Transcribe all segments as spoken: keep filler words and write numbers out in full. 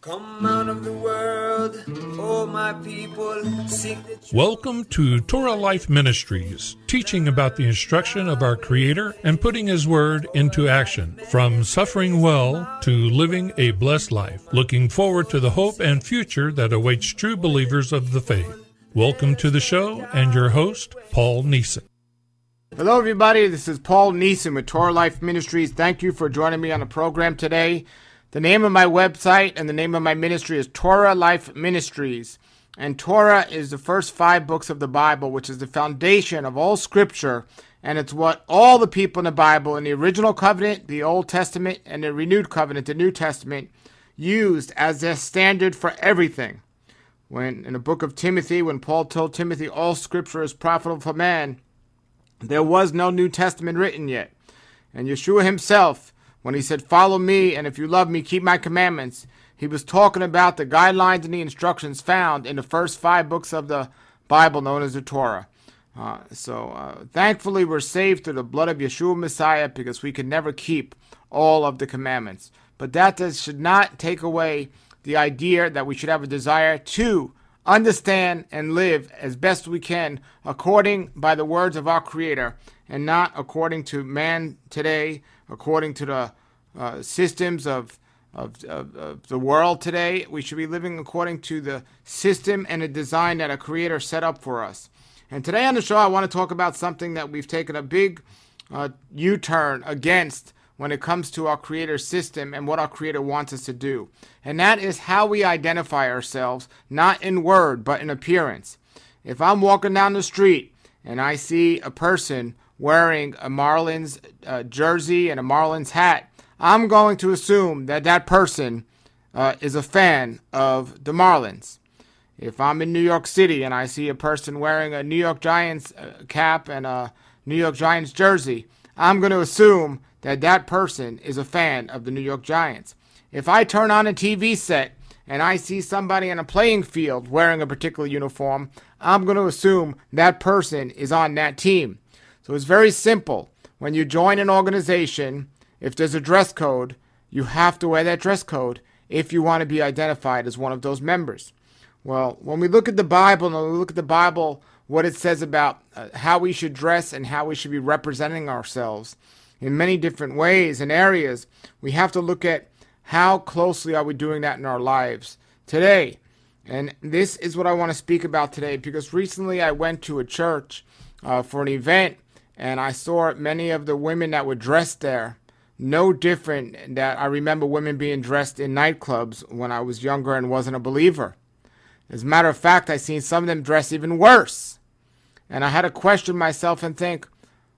Come out of the world, oh my people, sing the truth. Welcome to Torah Life Ministries, teaching about the instruction of our Creator and putting His Word into action, from suffering well to living a blessed life, looking forward to the hope and future that awaits true believers of the faith. Welcome to the show and your host, Paul Neeson. Hello everybody, this is Paul Neeson with Torah Life Ministries. Thank you for joining me on the program today. The name of my website and the name of my ministry is Torah Life Ministries. And Torah is the first five books of the Bible, which is the foundation of all scripture. And it's what all the people in the Bible, in the original covenant, the Old Testament, and the renewed covenant, the New Testament, used as their standard for everything. When in the book of Timothy, when Paul told Timothy, all scripture is profitable for man, there was no New Testament written yet. And Yeshua himself, when he said, follow me, and if you love me, keep my commandments, he was talking about the guidelines and the instructions found in the first five books of the Bible known as the Torah. Uh, so uh, thankfully we're saved through the blood of Yeshua Messiah, because we can never keep all of the commandments. But that does, should not take away the idea that we should have a desire to understand and live as best we can according by the words of our Creator, and not according to man today, according to the uh, systems of, of, of, of the world today. We should be living according to the system and the design that a Creator set up for us. And today on the show, I want to talk about something that we've taken a big uh, U-turn against when it comes to our Creator's system and what our Creator wants us to do. And that is how we identify ourselves, not in word, but in appearance. If I'm walking down the street and I see a person wearing a Marlins uh, jersey and a Marlins hat, I'm going to assume that that person uh, is a fan of the Marlins. If I'm in New York City and I see a person wearing a New York Giants uh, cap and a New York Giants jersey, I'm going to assume that that person is a fan of the New York Giants. If I turn on a T V set and I see somebody on a playing field wearing a particular uniform, I'm going to assume that person is on that team. So it's very simple. When you join an organization, if there's a dress code, you have to wear that dress code if you want to be identified as one of those members. Well, when we look at the Bible, and we look at the Bible, what it says about uh, how we should dress and how we should be representing ourselves in many different ways and areas, we have to look at how closely are we doing that in our lives today. And this is what I want to speak about today, because recently I went to a church uh, for an event, and I saw many of the women that were dressed there, no different that I remember women being dressed in nightclubs when I was younger and wasn't a believer. As a matter of fact, I seen some of them dressed even worse. And I had to question myself and think,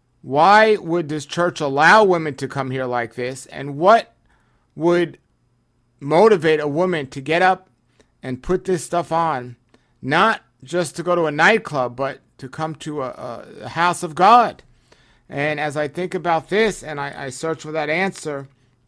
why would this church allow women to come here like this? And what would motivate a woman to get up and put this stuff on, not just to go to a nightclub, but to come to a, a house of God? And as I think about this and I, I search for that answer,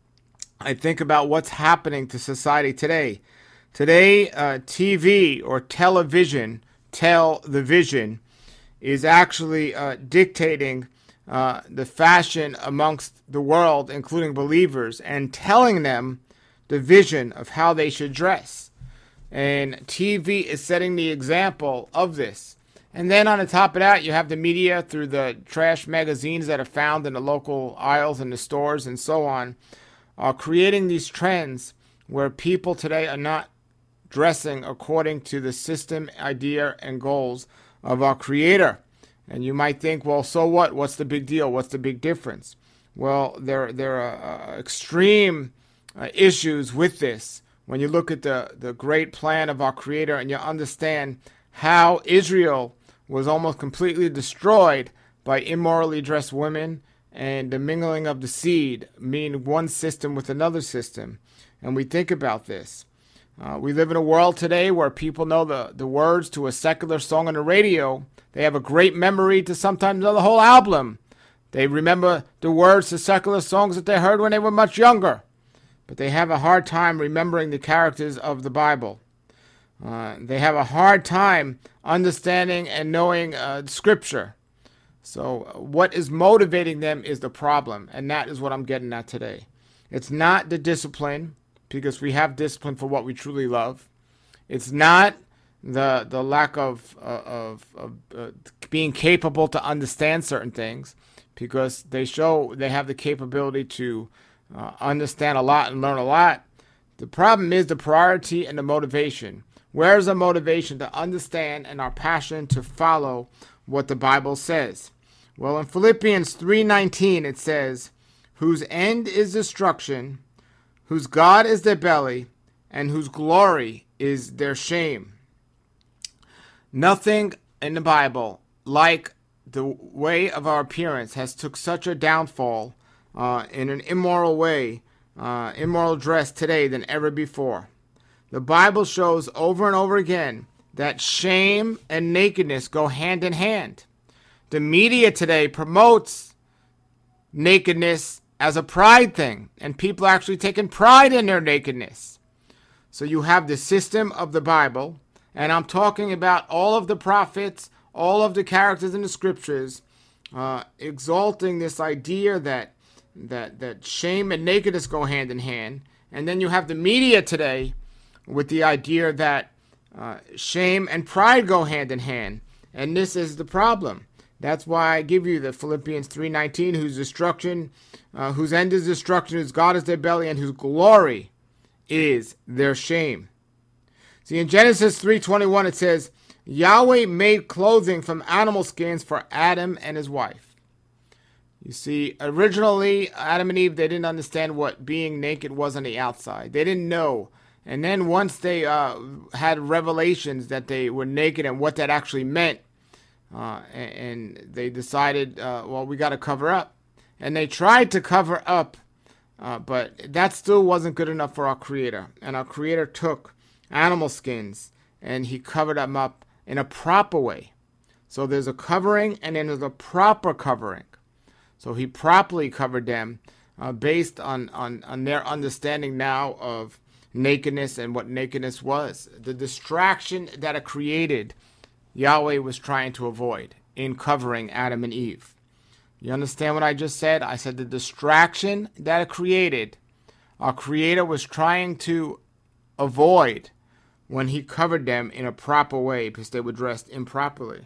I think about what's happening to society today. Today, uh, T V or television, tell the vision, is actually uh, dictating uh, the fashion amongst the world, including believers, and telling them the vision of how they should dress. And T V is setting the example of this. And then on the top of that, you have the media through the trash magazines that are found in the local aisles and the stores and so on, are creating these trends where people today are not dressing according to the system, idea, and goals of our Creator. And you might think, well, so what? What's the big deal? What's the big difference? Well, there, there are uh, extreme uh, issues with this when you look at the, the great plan of our Creator and you understand how Israel was almost completely destroyed by immorally dressed women and the mingling of the seed, meaning one system with another system. And we think about this. Uh, we live in a world today where people know the, the words to a secular song on the radio. They have a great memory to sometimes know the whole album. They remember the words to secular songs that they heard when they were much younger. But they have a hard time remembering the characters of the Bible. Uh, they have a hard time understanding and knowing uh, Scripture. So what is motivating them is the problem, and that is what I'm getting at today. It's not the discipline, because we have discipline for what we truly love. It's not the the lack of uh, of, of uh, being capable to understand certain things, because they show they have the capability to uh, understand a lot and learn a lot. The problem is the priority and the motivation. Where is the motivation to understand and our passion to follow what the Bible says? Well, in Philippians three nineteen it says, whose end is destruction, whose God is their belly, and whose glory is their shame. Nothing in the Bible like the way of our appearance has took such a downfall uh, in an immoral way, uh, immoral dress today than ever before. The Bible shows over and over again that shame and nakedness go hand in hand. The media today promotes nakedness as a pride thing, and people are actually taking pride in their nakedness. So you have the system of the Bible, and I'm talking about all of the prophets, all of the characters in the scriptures, uh, exalting this idea that that that shame and nakedness go hand in hand. And then you have the media today with the idea that uh, shame and pride go hand in hand. And this is the problem. That's why I give you the Philippians three nineteen, whose destruction, uh, whose end is destruction, whose God is their belly, and whose glory is their shame. See, in Genesis three twenty-one it says, Yahweh made clothing from animal skins for Adam and his wife. You see, originally, Adam and Eve, they didn't understand what being naked was on the outside. They didn't know. And then once they uh, had revelations that they were naked and what that actually meant, uh, and, and they decided, uh, well, we got to cover up. And they tried to cover up, uh, but that still wasn't good enough for our Creator. And our Creator took animal skins and he covered them up in a proper way. So there's a covering and then there's a proper covering. So he properly covered them uh, based on, on, on their understanding now of nakedness and what nakedness was. The distraction that it created, Yahweh was trying to avoid in covering Adam and Eve. You understand what I just said? I said the distraction that it created, our Creator was trying to avoid when he covered them in a proper way because they were dressed improperly.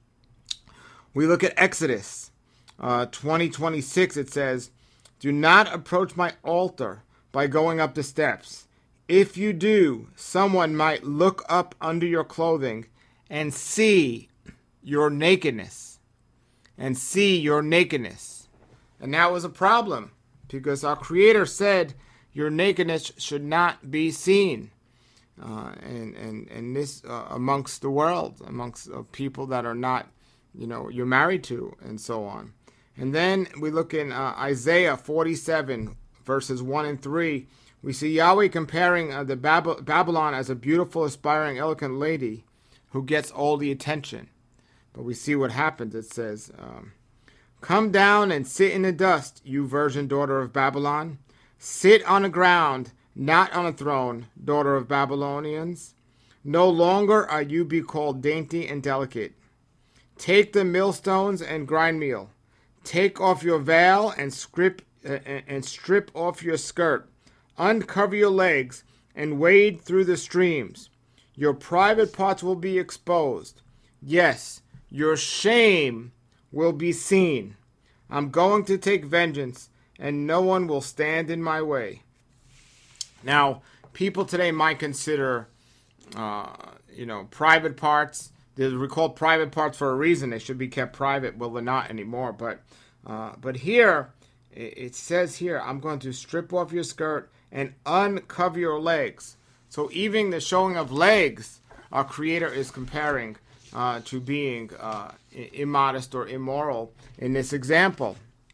We look at Exodus uh, twenty twenty-six. It says, do not approach my altar by going up the steps. If you do, someone might look up under your clothing and see your nakedness. And see your nakedness. And that was a problem because our Creator said your nakedness should not be seen. Uh, and, and, and this uh, amongst the world, amongst uh, people that are not, you know, you're married to, and so on. And then we look in uh, Isaiah forty-seven, verses one and three. We see Yahweh comparing uh, the Bab- Babylon as a beautiful, aspiring, elegant lady who gets all the attention. But we see what happens. It says, um, come down and sit in the dust, you virgin daughter of Babylon. Sit on the ground, not on a throne, daughter of Babylonians. No longer are you be called dainty and delicate. Take the millstones and grind meal. Take off your veil and strip, uh, and strip off your skirt. Uncover your legs and wade through the streams. Your private parts will be exposed. Yes, your shame will be seen. I'm going to take vengeance, and no one will stand in my way. Now, people today might consider, uh, you know, private parts. They're called private parts for a reason. They should be kept private. Well, they're not anymore. But, uh, but here, it says here, I'm going to strip off your skirt and uncover your legs. So even the showing of legs, our Creator is comparing uh, to being uh, immodest or immoral in this example.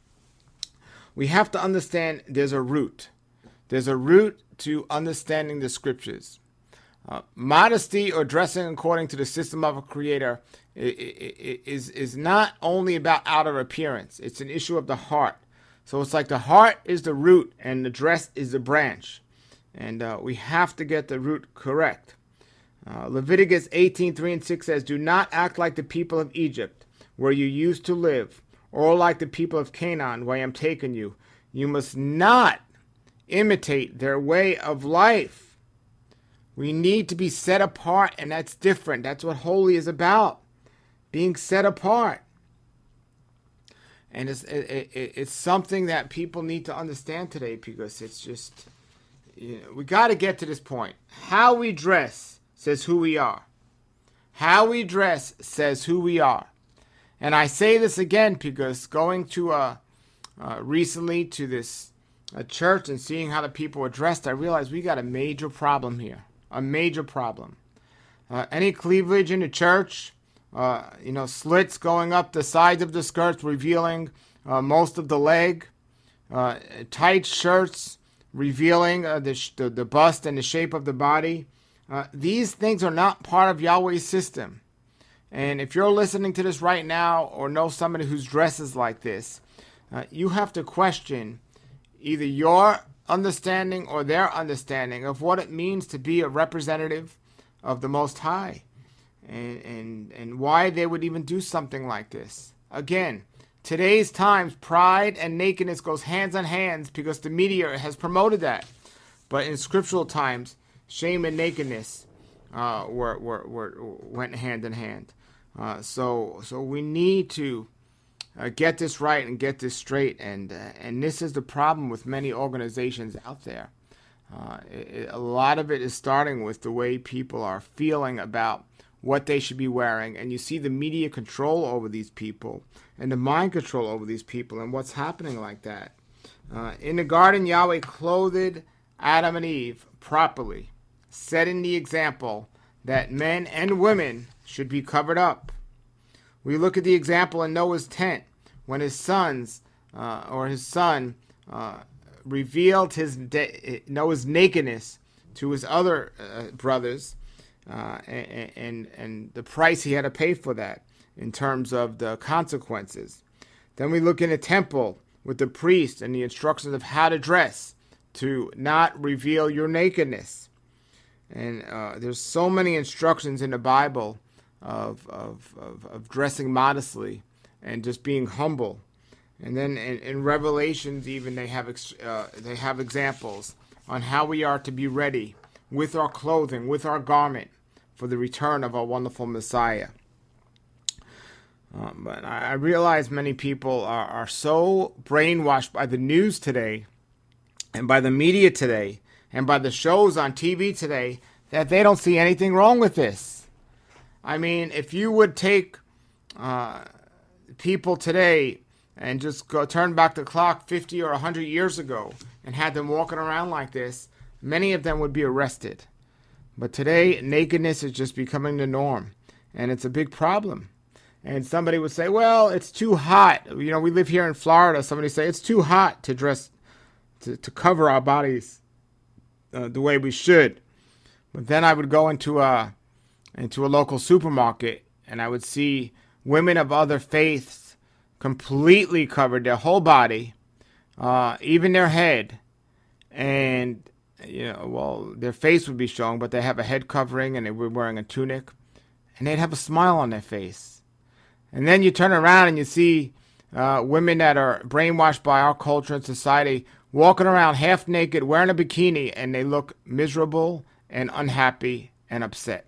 We have to understand there's a root. There's a root to understanding the scriptures. Uh, modesty or dressing according to the system of a Creator is, is not only about outer appearance. It's an issue of the heart. So it's like the heart is the root and the dress is the branch. And uh, we have to get the root correct. Uh, Leviticus eighteen, three and six says, do not act like the people of Egypt, where you used to live, or like the people of Canaan, where I am taking you. You must not imitate their way of life. We need to be set apart, and that's different. That's what holy is about, being set apart. And it's it, it, it's something that people need to understand today, because it's just, you know, we got to get to this point. How we dress says who we are. How we dress says who we are. And I say this again because going to a, uh, recently to this a church and seeing how the people were dressed, I realized we got a major problem here. A major problem. Uh, any cleavage in the church, uh, you know, slits going up the sides of the skirts, revealing uh, most of the leg, uh, tight shirts, revealing uh, the, sh- the the bust and the shape of the body. Uh, these things are not part of Yahweh's system. And if you're listening to this right now or know somebody who's dresses like this, uh, you have to question either your understanding or their understanding of what it means to be a representative of the Most High, and, and, and why they would even do something like this. Again, today's times, pride and nakedness goes hands in hands because the media has promoted that. But in scriptural times, shame and nakedness uh, were, were, were went hand in hand. Uh, so so we need to uh, get this right and get this straight. And uh, and this is the problem with many organizations out there. Uh, it, a lot of it is starting with the way people are feeling about what they should be wearing. And you see the media control over these people and the mind control over these people and what's happening like that. Uh, in the garden, Yahweh clothed Adam and Eve properly, setting the example that men and women should be covered up. We look at the example in Noah's tent when his sons uh, or his son uh, revealed his de- Noah's nakedness to his other uh, brothers, uh, and, and and the price he had to pay for that in terms of the consequences. Then we look in the temple with the priest and the instructions of how to dress to not reveal your nakedness. And uh, there's so many instructions in the Bible of, of, of, of dressing modestly and just being humble. And then in, in Revelations, even they have ex- uh, they have examples on how we are to be ready with our clothing, with our garment, for the return of our wonderful Messiah. Um, but I, I realize many people are, are so brainwashed by the news today, and by the media today, and by the shows on T V today, that they don't see anything wrong with this. I mean, if you would take uh, people today and just go turn back the clock fifty or one hundred years ago and had them walking around like this, many of them would be arrested. But today, nakedness is just becoming the norm, and it's a big problem. And somebody would say, well, it's too hot. You know, we live here in Florida. Somebody say it's too hot to dress, to, to cover our bodies uh, the way we should. But then I would go into a, into a local supermarket, and I would see women of other faiths completely covered their whole body, uh, even their head. And, you know, well, their face would be showing, but they have a head covering and they were wearing a tunic, and they'd have a smile on their face. And then you turn around and you see uh, women that are brainwashed by our culture and society walking around half naked, wearing a bikini, and they look miserable and unhappy and upset.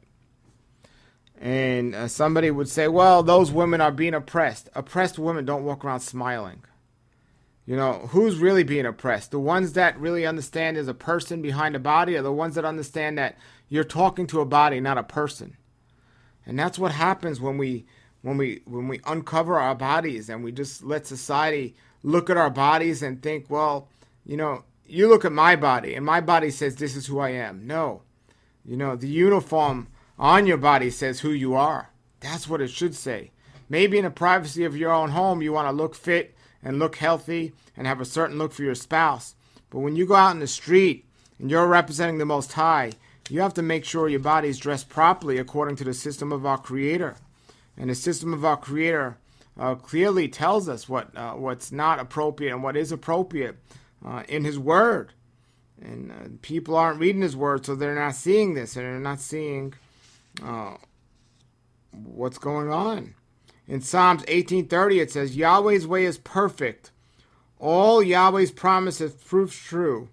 And uh, somebody would say, well, those women are being oppressed. Oppressed women don't walk around smiling. You know, who's really being oppressed? The ones that really understand there's a person behind the body, or the ones that understand that you're talking to a body, not a person? And that's what happens when we when we when we uncover our bodies and we just let society look at our bodies and think, well, you know, you look at my body and my body says this is who I am. No. You know, the uniform on your body says who you are. That's what it should say. Maybe in the privacy of your own home, you want to look fit and look healthy and have a certain look for your spouse. But when you go out in the street and you're representing the Most High, you have to make sure your body is dressed properly according to the system of our Creator. And the system of our Creator uh, clearly tells us what uh, what's not appropriate and what is appropriate uh, in His Word. And uh, people aren't reading His Word, so they're not seeing this, and they're not seeing uh, what's going on. In Psalms eighteen thirty, it says, Yahweh's way is perfect. All Yahweh's promises prove true.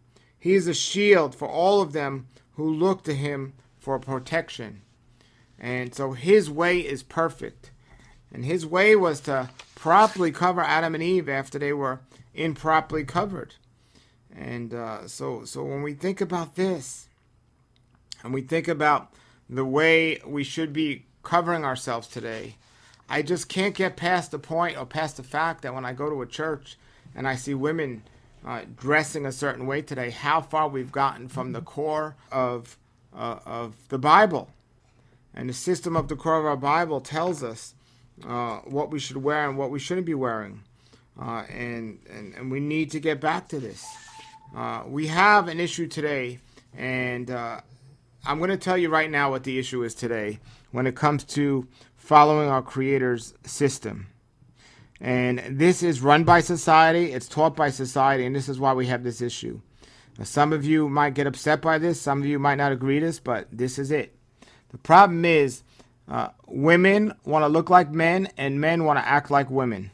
He is a shield for all of them who look to him for protection. And so his way is perfect. And his way was to properly cover Adam and Eve after they were improperly covered. And uh, so, so when we think about this, and we think about the way we should be covering ourselves today, I just can't get past the point or past the fact that when I go to a church and I see women uh, dressing a certain way today, how far we've gotten from the core of uh, of the Bible. And the system of the core of our Bible tells us uh, what we should wear and what we shouldn't be wearing. Uh, and, and, and we need to get back to this. Uh, we have an issue today, and uh, I'm going to tell you right now what the issue is today when it comes to following our Creator's system. And this is run by society, it's taught by society, and this is why we have this issue. Now, some of you might get upset by this, some of you might not agree with this, but this is it. The problem is uh, women want to look like men and men want to act like women.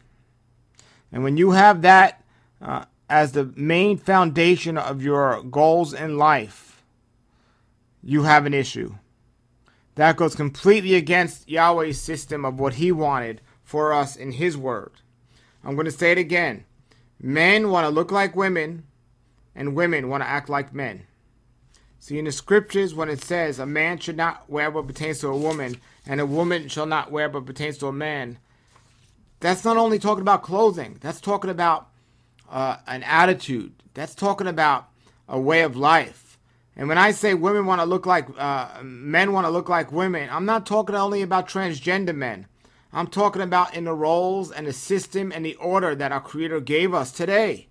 And when you have that uh, as the main foundation of your goals in life, you have an issue. That goes completely against Yahweh's system of what he wanted for us in his word. I'm going to say it again. Men want to look like women and women want to act like men. See, in the scriptures, when it says a man should not wear what pertains to a woman, and a woman shall not wear what pertains to a man, that's not only talking about clothing. That's talking about uh, an attitude. That's talking about a way of life. And when I say women want to look like, uh, men want to look like women, I'm not talking only about transgender men. I'm talking about in the roles and the system and the order that our Creator gave us today.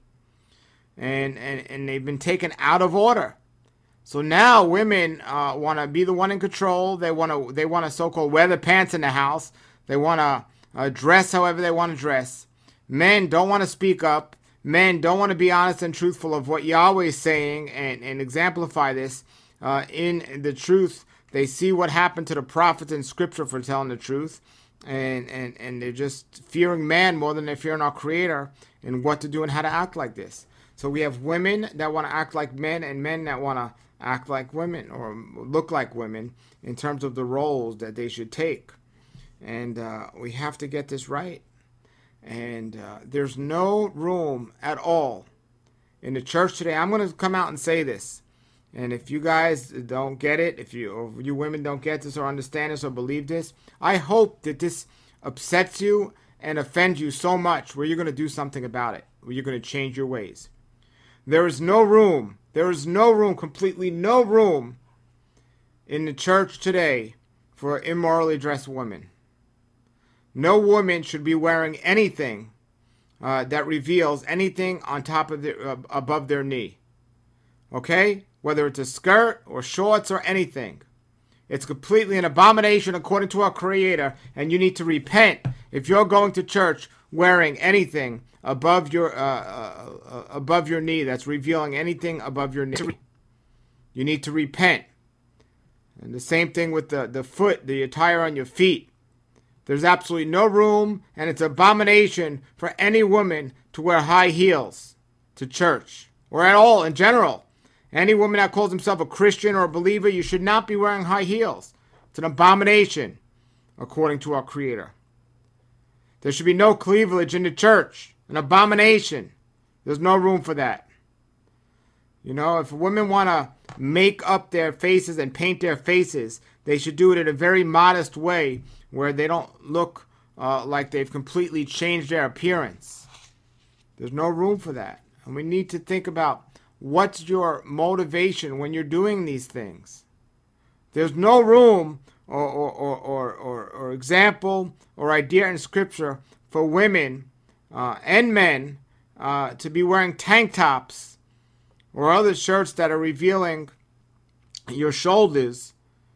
And, and, and they've been taken out of order. So now women uh, want to be the one in control. They want to they want to so-called wear the pants in the house. They want to uh, dress however they want to dress. Men don't want to speak up. Men don't want to be honest and truthful of what Yahweh is saying and, and exemplify this uh, in the truth. They see what happened to the prophets in Scripture for telling the truth. And, and, and they're just fearing man more than they're fearing our Creator and what to do and how to act like this. So we have women that want to act like men and men that want to act like women or look like women in terms of the roles that they should take. And uh, we have to get this right. And uh, there's no room at all in the church today. I'm going to come out and say this. And if you guys don't get it, if you or you women don't get this or understand this or believe this, I hope that this upsets you and offends you so much where you're going to do something about it, where you're going to change your ways. There is no room, there is no room, completely no room in the church today for immorally dressed women. No woman should be wearing anything uh, that reveals anything on top of their, uh, above their knee. Okay? Whether it's a skirt or shorts or anything. It's completely an abomination according to our Creator, and you need to repent if you're going to church wearing anything above your uh, uh, uh, above your knee that's revealing anything above your knee. You need to repent. And the same thing with the, the foot, the attire on your feet. There's absolutely no room, and it's an abomination for any woman to wear high heels to church or at all in general. Any woman that calls himself a Christian or a believer, you should not be wearing high heels. It's an abomination, according to our Creator. There should be no cleavage in the church. An abomination. There's no room for that. You know, if women want to make up their faces and paint their faces, they should do it in a very modest way where they don't look uh, like they've completely changed their appearance. There's no room for that. And we need to think about what's your motivation when you're doing these things. There's no room or, or, or, or, or, or example or idea in Scripture for women uh, and men uh, to be wearing tank tops or other shirts that are revealing your shoulders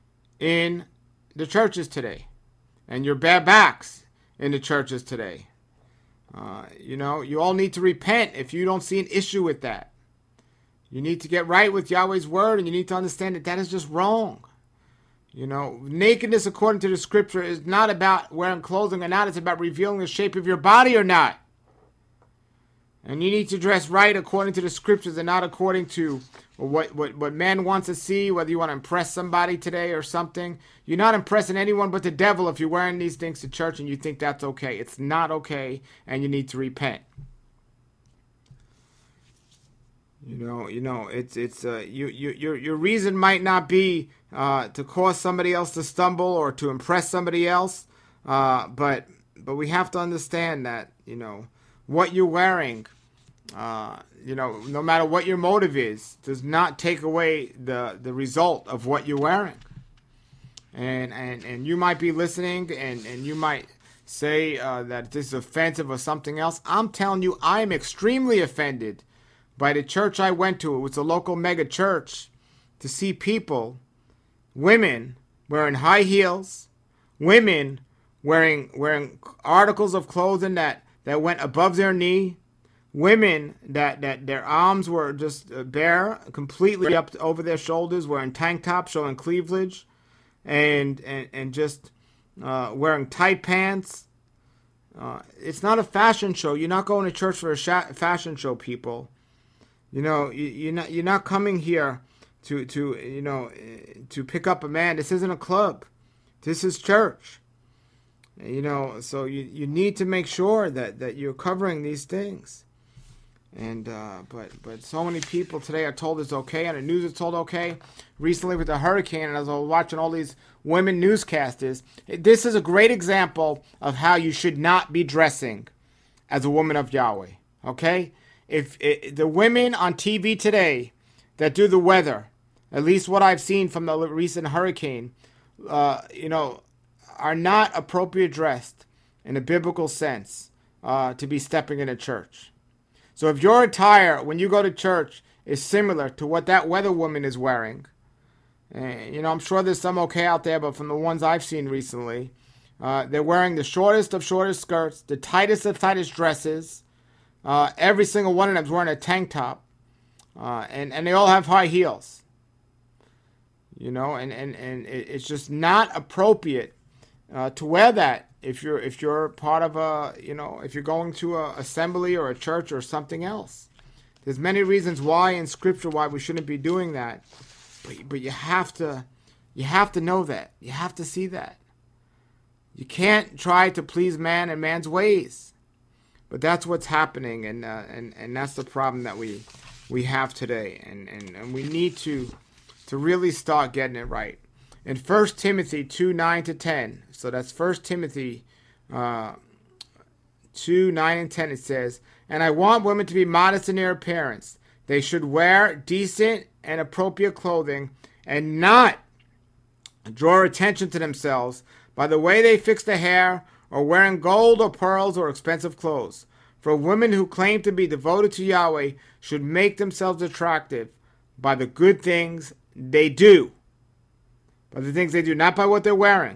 in the churches today and your bare backs in the churches today. Uh, you know, you all need to repent if you don't see an issue with that. You need to get right with Yahweh's word, and you need to understand that that is just wrong. You know, nakedness according to the Scripture is not about wearing clothing or not. It's about revealing the shape of your body or not. And you need to dress right according to the scriptures and not according to what, what, what man wants to see, whether you want to impress somebody today or something. You're not impressing anyone but the devil if you're wearing these things to church and you think that's okay. It's not okay, and you need to repent. You know, you know, it's it's uh, you, you your your reason might not be uh, to cause somebody else to stumble or to impress somebody else, uh, but but we have to understand that, you know, what you're wearing, uh, you know, no matter what your motive is, does not take away the the result of what you're wearing. And and and you might be listening, and and you might say uh, that this is offensive or something else. I'm telling you, I'm extremely offended by the church I went to. It was a local mega church, to see people, women wearing high heels, women wearing wearing articles of clothing that, that went above their knee, women that, that their arms were just bare, completely up over their shoulders, wearing tank tops showing cleavage, and and, and just uh, wearing tight pants. Uh, it's not a fashion show. You're not going to church for a sh- fashion show, people. You know, you, you're not you're not coming here to to you know to pick up a man. This isn't a club. This is church. You know, so you, you need to make sure that, that you're covering these things. And uh, but but so many people today are told it's okay, and the news is told okay. Recently with the hurricane, and as I was watching all these women newscasters, this is a great example of how you should not be dressing as a woman of Yahweh. Okay. If it, the women on T V today that do the weather, at least what I've seen from the recent hurricane, uh, you know, are not appropriate dressed in a biblical sense uh, to be stepping into church. So if your attire when you go to church is similar to what that weather woman is wearing, and, you know, I'm sure there's some okay out there, but from the ones I've seen recently, uh, they're wearing the shortest of shortest skirts, the tightest of tightest dresses. Uh, every single one of them is wearing a tank top, uh, and, and they all have high heels. You know, and, and, and it's just not appropriate uh, to wear that if you're if you're part of a, you know, if you're going to a assembly or a church or something else. There's many reasons why in Scripture why we shouldn't be doing that, but but you have to you have to know that. You have to see that. You can't try to please man and man's ways. But that's what's happening, and uh, and and that's the problem that we we have today, and, and, and we need to to really start getting it right. In First Timothy two nine to ten, so that's First Timothy uh, two nine and ten. It says, "And I want women to be modest in their appearance. They should wear decent and appropriate clothing, and not draw attention to themselves by the way they fix their hair, or wearing gold or pearls or expensive clothes. For women who claim to be devoted to Yahweh should make themselves attractive by the good things they do." By the things they do, not by what they're wearing.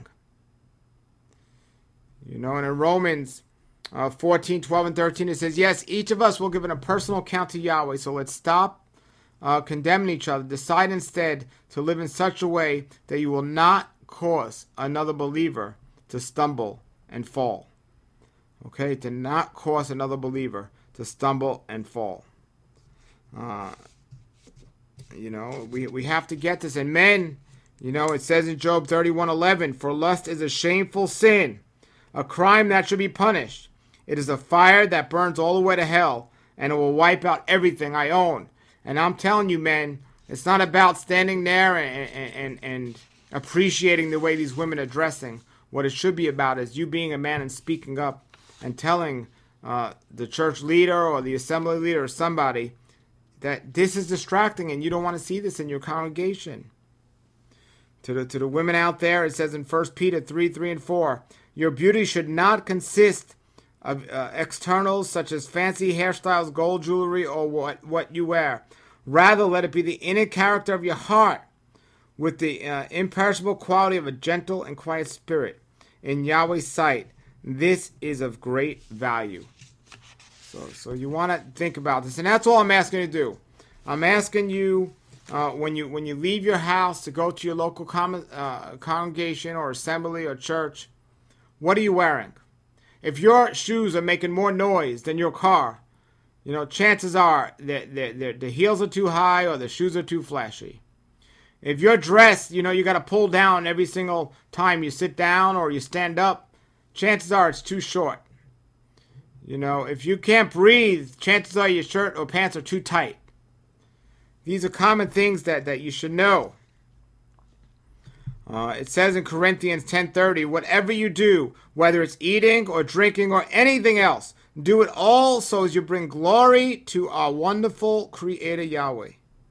You know, and in Romans uh, fourteen, twelve, and thirteen, it says, "Yes, each of us will give a personal account to Yahweh, so let's stop uh, condemning each other. Decide instead to live in such a way that you will not cause another believer to stumble and fall." Okay, to not cause another believer to stumble and fall. Uh, you know, we, we have to get this. And men, you know, it says in Job thirty-one eleven, "For lust is a shameful sin, a crime that should be punished. It is a fire that burns all the way to hell, and it will wipe out everything I own." And I'm telling you, men, it's not about standing there and, and, and appreciating the way these women are dressing. What it should be about is you being a man and speaking up and telling uh, the church leader or the assembly leader or somebody that this is distracting and you don't want to see this in your congregation. To the, to the women out there, it says in First Peter three, three and four, "Your beauty should not consist of uh, externals such as fancy hairstyles, gold jewelry, or what, what you wear. Rather, let it be the inner character of your heart, with the uh, imperishable quality of a gentle and quiet spirit. In Yahweh's sight, this is of great value." So, so you want to think about this, and that's all I'm asking you to do. I'm asking you uh, when you when you leave your house to go to your local com- uh, congregation or assembly or church, what are you wearing? If your shoes are making more noise than your car, you know, chances are that the, the, the heels are too high or the shoes are too flashy. If you're dressed, you know, you got to pull down every single time you sit down or you stand up, chances are it's too short. You know, if you can't breathe, chances are your shirt or pants are too tight. These are common things that, that you should know. Uh, it says in Corinthians ten thirty, whatever you do, whether it's eating or drinking or anything else, do it all so as you bring glory to our wonderful Creator Yahweh.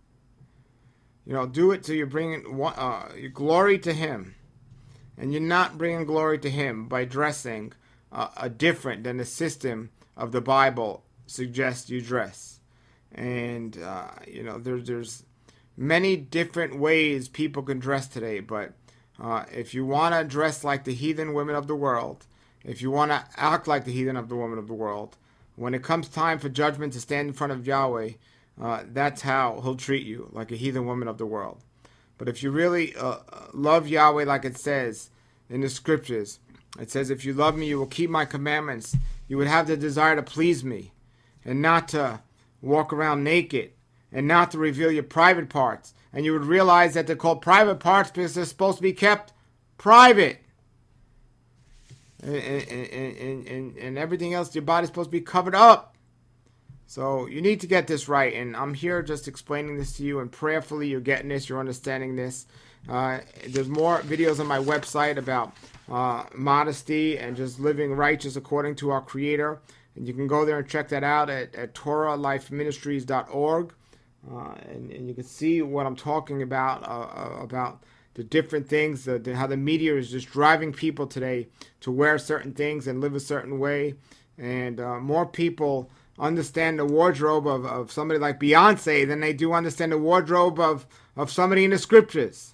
You know, do it so you're bringing uh, glory to Him. And you're not bringing glory to Him by dressing uh, a different than the system of the Bible suggests you dress. And, uh, you know, there, there's many different ways people can dress today. But uh, if you want to dress like the heathen women of the world, if you want to act like the heathen of the women of the world, when it comes time for judgment to stand in front of Yahweh, uh, that's how He'll treat you, like a heathen woman of the world. But if you really uh, love Yahweh like it says in the scriptures, it says, if you love me, you will keep my commandments. You would have the desire to please me and not to walk around naked and not to reveal your private parts. And you would realize that they're called private parts because they're supposed to be kept private. And, and, and, and, and everything else, your body's supposed to be covered up. So you need to get this right, and I'm here just explaining this to you, and prayerfully you're getting this, you're understanding this. Uh, there's more videos on my website about uh, modesty and just living righteous according to our Creator, and you can go there and check that out at, at Torah Life Ministries dot org, uh, and, and you can see what I'm talking about, uh, about the different things, the, the, how the media is just driving people today to wear certain things and live a certain way, and uh, more people understand the wardrobe of, of somebody like Beyonce than they do understand the wardrobe of, of somebody in the scriptures.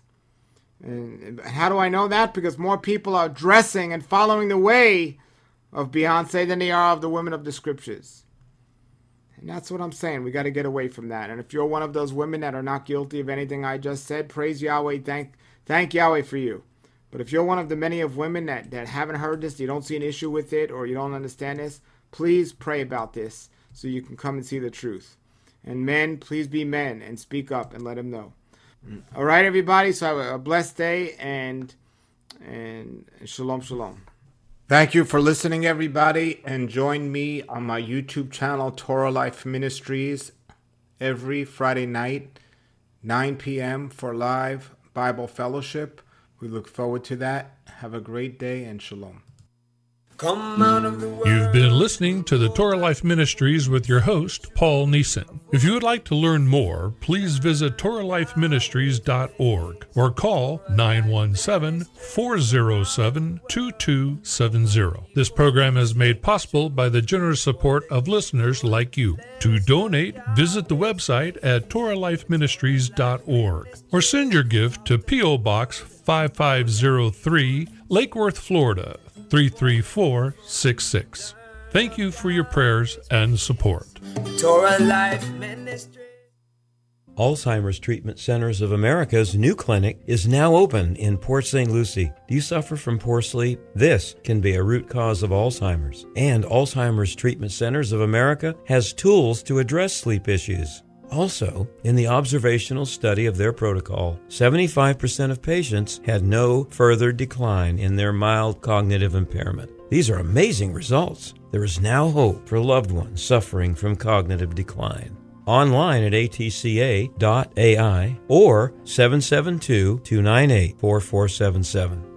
And how do I know that? Because more people are dressing and following the way of Beyonce than they are of the women of the scriptures. And that's what I'm saying. We got to get away from that. And if you're one of those women that are not guilty of anything I just said, praise Yahweh, thank thank Yahweh for you. But if you're one of the many of women that, that haven't heard this, you don't see an issue with it, or you don't understand this, please pray about this so you can come and see the truth. And men, please be men and speak up and let them know. All right, everybody. So have a blessed day, and and shalom, shalom. Thank you for listening, everybody, and join me on my YouTube channel, Torah Life Ministries, every Friday night, nine p.m. for live Bible fellowship. We look forward to that. Have a great day, and shalom. Come out of the world. You've been listening to the Torah Life Ministries with your host, Paul Neeson. If you would like to learn more, please visit Torah Life Ministries dot org or call nine one seven, four zero seven, two two seven zero. This program is made possible by the generous support of listeners like you. To donate, visit the website at Torah Life Ministries dot org or send your gift to P O. Box five five zero three, Lake Worth, Florida, three three four six six. Thank you for your prayers and support. Torah Life Ministry. Alzheimer's Treatment Centers of America's new clinic is now open in Port Saint Lucie. Do you suffer from poor sleep? This can be a root cause of Alzheimer's. And Alzheimer's Treatment Centers of America has tools to address sleep issues. Also, in the observational study of their protocol, seventy-five percent of patients had no further decline in their mild cognitive impairment. These are amazing results. There is now hope for loved ones suffering from cognitive decline. Online at A T C A dot A I or seven seven two, two nine eight, four four seven seven.